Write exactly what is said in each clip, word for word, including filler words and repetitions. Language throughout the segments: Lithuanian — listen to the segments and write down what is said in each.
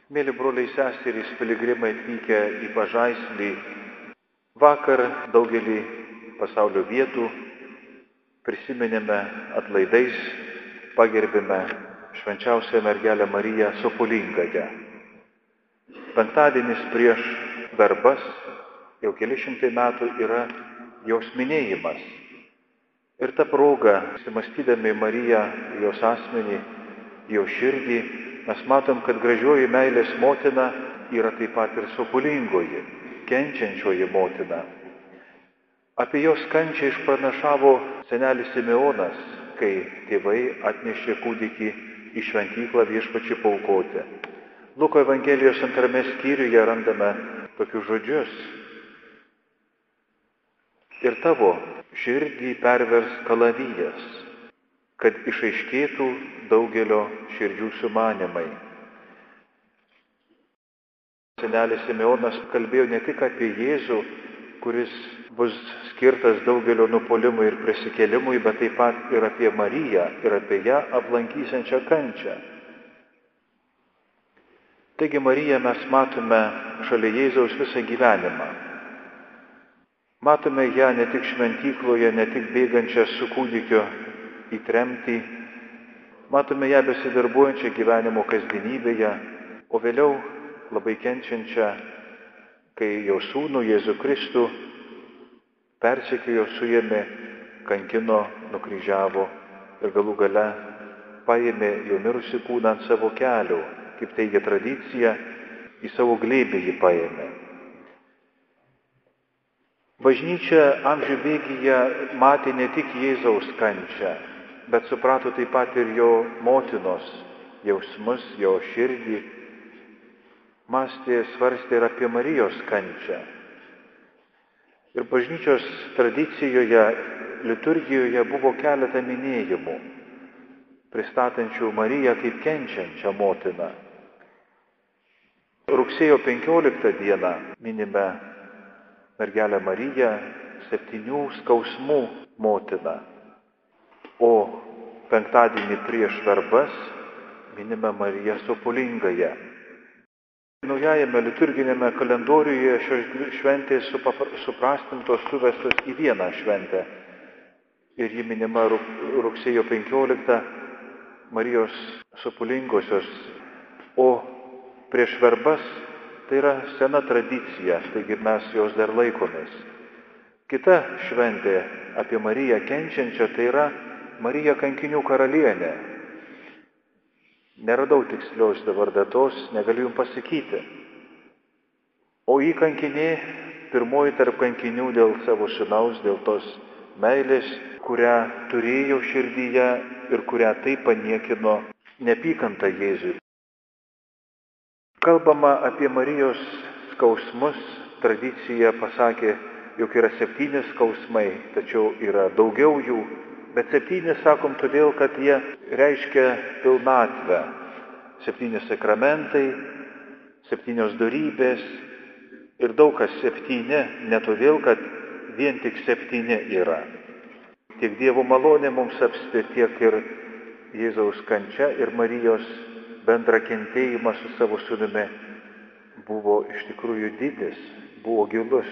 Mėly broliai seserys, piligrimai atvykę į Pažaislį, vakar daugelį pasaulio vietų prisiminėme atlaidais, pagerbėme švenčiausią mergelę Mariją Sopulingąją. Penktadienis prieš verbas, jau keli šimtai metų yra jos minėjimas. Ir ta proga, įsimastydami Mariją, jos asmenį, jos širdį, mes matom, kad gražioji meilės motina yra taip pat ir sopulingoji, kenčiančioji motina. Apie jos kančią išpranašavo senelis Simeonas, kai tėvai atnešė kūdikį į šventyklą Viešpačiui paaukoti. Luko Evangelijos antrame skyriuje randame tokius žodžius. Ir tavo širdį pervers kalavijas, kad išaiškėtų daugelio širdžių sumanimai. Senelis Simeonas kalbėjo ne tik apie Jėzų, kuris bus skirtas daugelio nupuolimui ir prisikėlimui, bet taip pat ir apie Mariją ir apie ją aplankysiančią kančią. Taigi Mariją mes matome šalia Jėzaus visą gyvenimą. Matome ją ne tik šventykloje, ne tik bėgančią su kūdikiu į tremtį, matome ją besidarbuojančią gyvenimo kasdienybėje, o vėliau labai kenčiančią, kai jo sūnų Jėzų Kristų persekiojo, suėmė, kankino, nukryžiavo ir galų gale paėmė jo mirusį kūną ant savo kelių, kaip teigia tradicija, į savo glėbį jį paėmė. Bažnyčia amžių bėgyje matė ne tik Jėzaus kančią, bet suprato taip pat ir jo motinos jausmus, jo širdį, mąstė, svarstė ir apie Marijos kančią. Ir bažnyčios tradicijoje, liturgijoje buvo keletą minėjimų, pristatančių Mariją kaip kenčiančią motiną. Rugsėjo penkioliktą dieną minime mergelę Mariją, septynių skausmų motiną, o penktadienį prieš verbas minime Mariją Sopulingąją. Naujajame liturginėme kalendoriuje šios šventės suprastintos, suvestos į vieną šventę. Ir ji minima rugsėjo penkioliktą Marijos Sopulingosios, o prieš verbas tai yra sena tradicija, taigi mes jos dar laikomės. Kita šventė apie Mariją kenčiančią tai yra Marija kankinių karalienė. Neradau tikslios dabar datos, negaliu jums pasakyti. O į kankinė, pirmoji tarp kankinių dėl savo sūnaus, dėl tos meilės, kurią turėjo širdyje ir kurią taip paniekino neapykantą Jėzui. Kalbama apie Marijos skausmus, tradicija pasakė, jog yra septyni skausmai, tačiau yra daugiau jų, bet septyni sakom todėl, kad jie reiškia pilnatvę. Septyni sakramentai, septynios dorybės ir daug kas septyni, ne todėl, kad vien tik septyni yra. Tiek Dievo malonė mums apsti, tiek ir Jėzaus kančia ir Marijos bendra kentėjimas su savo sūnumi buvo iš tikrųjų didis, buvo gilus.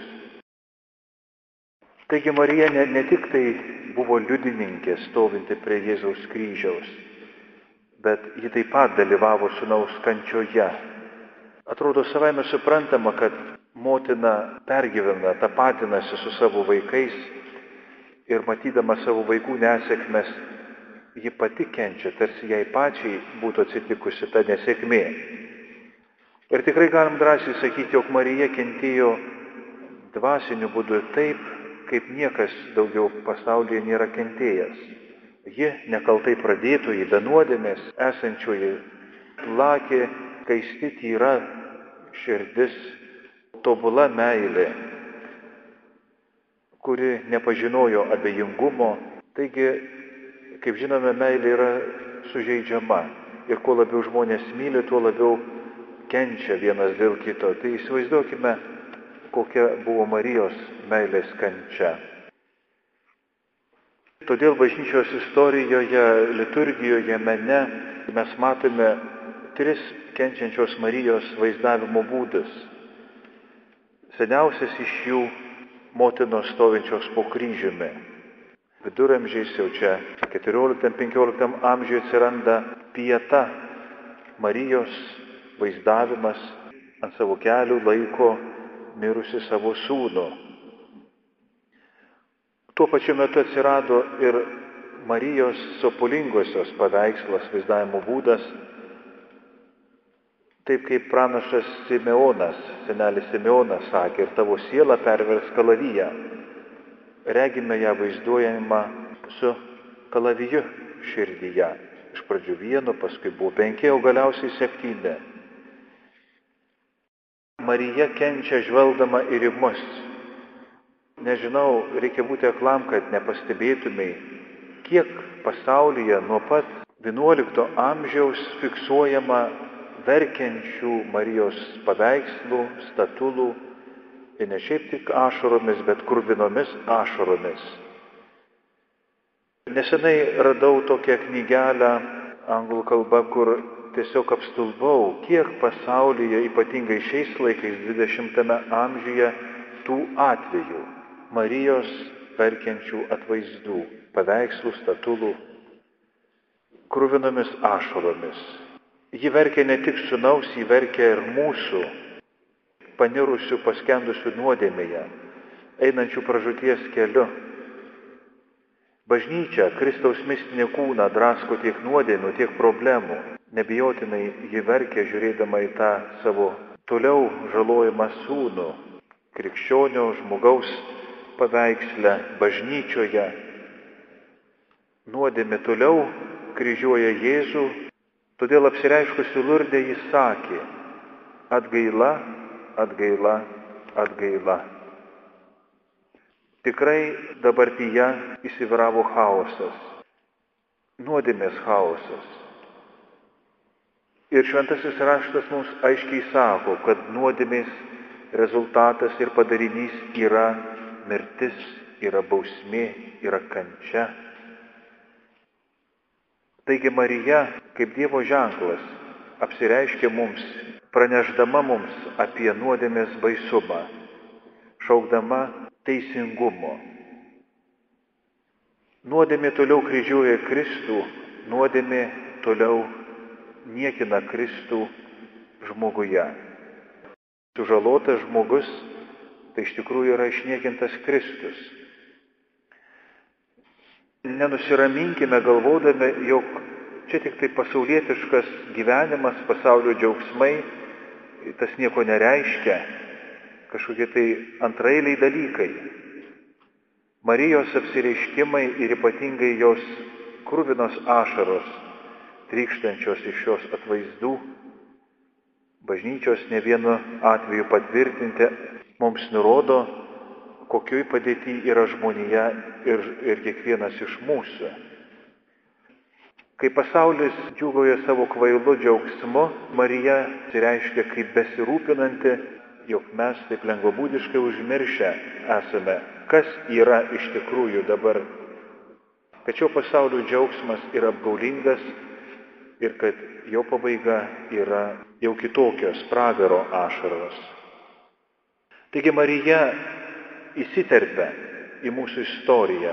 Taigi Marija ne, ne tik tai buvo liudininkė stovinti prie Jėzaus kryžiaus, bet ji taip pat dalyvavo sūnaus kančioje. Atrodo savaime suprantama, kad motina pergyvena, tapatinasi su savo vaikais ir matydama savo vaikų nesėkmes, ji pati kenčia, tarsi jai pačiai būtų atsitikusi ta nesėkmė. Ir tikrai galim drąsiai sakyti, jog Marija kentėjo dvasiniu būdu taip, kaip niekas daugiau pasaulyje nėra kentėjęs. Ji nekaltai pradėtoji, be nuodėmės esančioji, plakė, skaisti, tyra širdis, tobula meilė, kuri nepažinojo abejingumo. Taigi, kaip žinome, meilė yra sužeidžiama ir kuo labiau žmonės myli, tuo labiau kenčia vienas dėl kito. Tai įsivaizduokime, kokia buvo Marijos meilės kančia. Todėl bažnyčios istorijoje, liturgijoje, mene mes matome tris kenčiančios Marijos vaizdavimo būdas. Seniausias iš jų motinos stovinčios po kryžiumi. Viduramžiais jau čia keturioliktam penkioliktam amžiuje atsiranda pieta. Marijos vaizdavimas ant savo kelių laiko mirusi savo sūnų. Tuo pačiu metu atsirado ir Marijos sopulingosios paveikslas, vaizdavimo būdas, taip kaip pranašas Simeonas, senelis Simeonas sakė, ir tavo siela pervers kalaviją. Regime ją vaizduojama su kalaviju širdyje. Iš pradžių vienu, paskui buvo penki, o galiausiai septyni. Marija kenčia žvelgdama ir į mus. Nežinau, reikia būti aklam, kad nepastebėtumei, kiek pasaulyje nuo pat vienuolikto amžiaus fiksuojama verkiančių Marijos paveikslų, statulų, ir ne šiaip tik ašaromis, bet kruvinomis ašaromis. Nesenai radau tokią knygelę anglų kalba, kur tiesiog apstulbau, kiek pasaulyje, ypatingai šiais laikais, dvidešimtame amžiuje, tų atvejų Marijos verkiančių atvaizdų, paveikslų, statulų, kruvinomis ašaromis. Ji verkia ne tik sūnaus, ji verkia ir mūsų, panirusių, paskendusių nuodėmėje, einančių pražūties keliu. Bažnyčia Kristaus mistinį kūną drasko tiek nuodėmių, tiek problemų. Nebijotinai ji verkia žiūrėdama į tą savo toliau žalojimą sūnų, krikščionio žmogaus paveiksle bažnyčioje. Nuodėmė toliau kryžiuoja Jėzų, todėl apsireiškusi Lurde jis sakė: atgaila, atgaila, atgaila. Tikrai dabartyje įsivyravo chaosas, nuodėmės chaosas. Ir šventasis raštas mums aiškiai sako, kad nuodėmės rezultatas ir padarinys yra mirtis, yra bausmė, yra kančia. Taigi Marija, kaip Dievo ženklas, apsireiškė mums, pranešdama mums apie nuodėmės baisumą, šaukdama teisingumo. Nuodėmė toliau kryžiuoja Kristų, nuodėmė toliau niekina Kristų žmoguje. Sužalotas žmogus tai iš tikrųjų yra išniekintas Kristus. Nenusiraminkime galvodami, jog čia tik tai pasaulietiškas gyvenimas, pasaulio džiaugsmai, tas nieko nereiškia, kažkokie tai antraeiliai dalykai. Marijos apsireiškimai ir ypatingai jos kruvinos ašaros, trykštančios iš jos atvaizdų, bažnyčios ne vienu atveju patvirtinti, mums nurodo, kokioj padėtyje yra žmonija ir, ir kiekvienas iš mūsų. Kai pasaulis džiūgauja savo kvailu džiaugsmu, Marija pasireiškia kaip besirūpinanti, jog mes taip lengvabūdiškai užmiršę esame, kas yra iš tikrųjų dabar. Kad šio pasaulio džiaugsmas yra apgaulingas ir kad jo pabaiga yra jau kitokios pragaro ašaros. Taigi Marija įsiterpia į mūsų istoriją,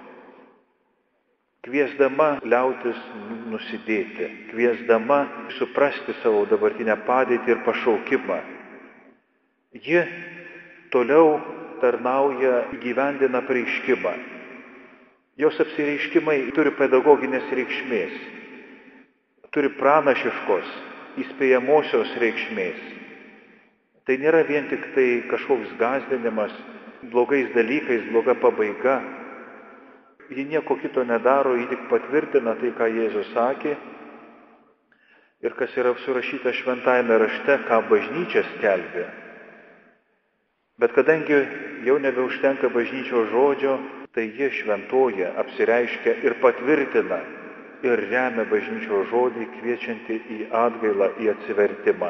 kviesdama liautis nusidėti, kviesdama suprasti savo dabartinę padėtį ir pašaukimą. Ji toliau tarnauja, įgyvendina apreiškimą. Jos apsireiškimai turi pedagoginės reikšmės, turi pranašiškos, įspėjamosios reikšmės. Tai nėra vien tik tai kažkoks gąsdinimas blogais dalykais, bloga pabaiga. Ji nieko kito nedaro, ji tik patvirtina tai, ką Jėzus sakė ir kas yra surašyta šventajame rašte, ką bažnyčia skelbė. Bet kadangi jau nebeužtenka bažnyčios žodžio, tai ji šventoji apsireiškia ir patvirtina ir remia bažnyčios žodį, kviečiantį į atgailą, į atsivertimą.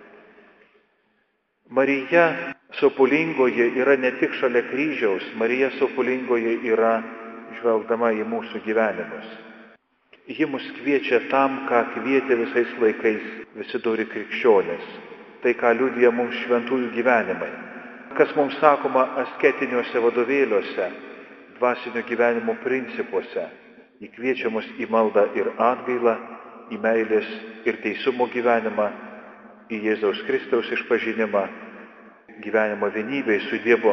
Marija sopulingoji yra ne tik šalia kryžiaus, Marija sopulingoji yra žvelgdama į mūsų gyvenimus. Ji mus kviečia tam, ką kvietė visais laikais visi dori krikščionys. Tai, ką liudija mums šventųjų gyvenimai. Kas mums sakoma asketiniuose vadovėliuose, dvasinio gyvenimo principuose. Ji kviečia mus į maldą ir atgailą, į meilės ir teisumo gyvenimą, į Jėzaus Kristaus išpažinimą, gyvenimo vienybėj su Dievu.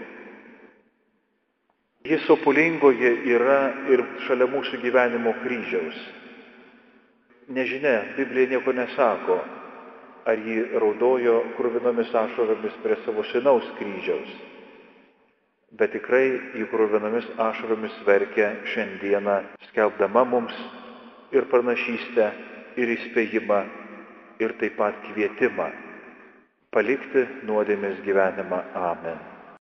Ji sopulingoji yra ir šalia mūsų gyvenimo kryžiaus. Nežinia, Biblija nieko nesako, ar ji raudojo kruvinomis ašaromis prie savo sūnaus kryžiaus. Bet tikrai ji kruvinomis ašaromis verkia šiandieną, skelbdama mums ir pranašystę, ir įspėjimą, ir taip pat kvietimą palikti nuodėmės gyvenimą. Amen.